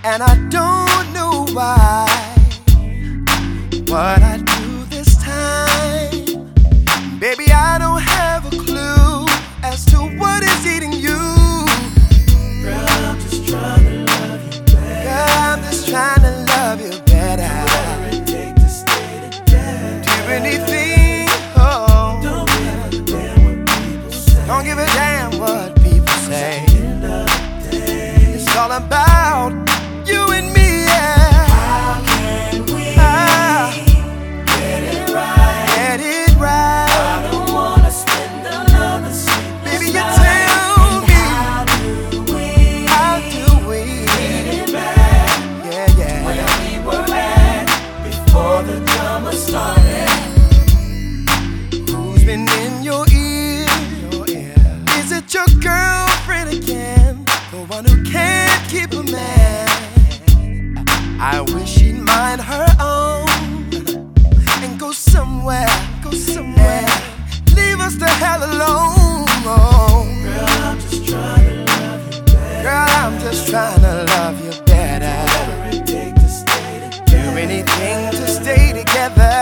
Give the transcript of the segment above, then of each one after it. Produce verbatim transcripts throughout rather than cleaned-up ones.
and I don't know why. What I do this time, baby, I don't have a clue as to what is eating you. Girl, I'm just trying to love you better. Girl, I'm just trying to love you better. Whatever it takes to stay together. Do anything, oh. Don't give a damn what people say. Don't give a damn what people say. At the end of the day, It's all about you and me, yeah. how can we Ah, get it right? get it right. I don't wanna spend another sleepless Baby, you night. tell me, How do we how do we get it back yeah, yeah. where we were at before the drama started? Who's been in your ear? Your ear? Is it your girlfriend again? The one who can't keep a man? I wish she'd mind her own and go somewhere, go somewhere. Leave us the hell alone. Girl, I'm just trying to love you better. Girl, I'm just trying to love you better. Whatever it takes to stay Do together. anything to stay together.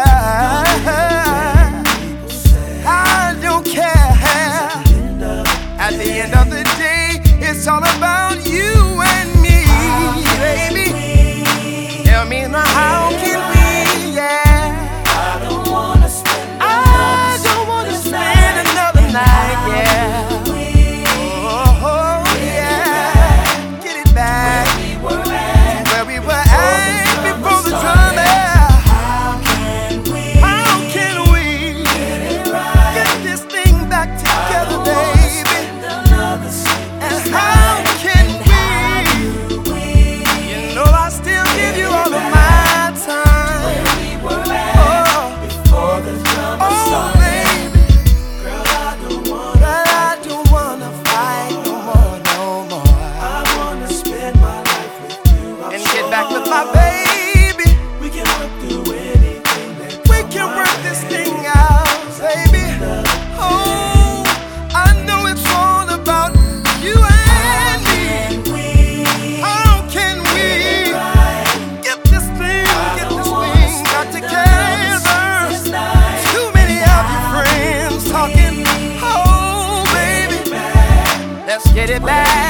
People say I don't care. end up At the end of the day, it's all about you and me, baby. Tell me now, how can we, yeah. I don't wanna spend I don't wanna spend another night, yeah. Oh, oh, yeah. Get it back we were at. where we were at before the drama. How can we How can we get it right? get this thing back together, Wanna baby? spend another sleepless And how night. can we? Do we You know I still give you all of my time. where we were at Oh, before the drama oh, started? baby. Girl, I don't wanna. But I don't wanna fight no more, no more. I wanna spend my life with you. I'm And sure get back with my baby. we can work through anything that We comes can our work this way. thing out, baby. Oh, I know it's all about you and me. Can we How can we get this thing, get this thing back together? this night? Too many of your friends talking. Oh, baby, let's get it back.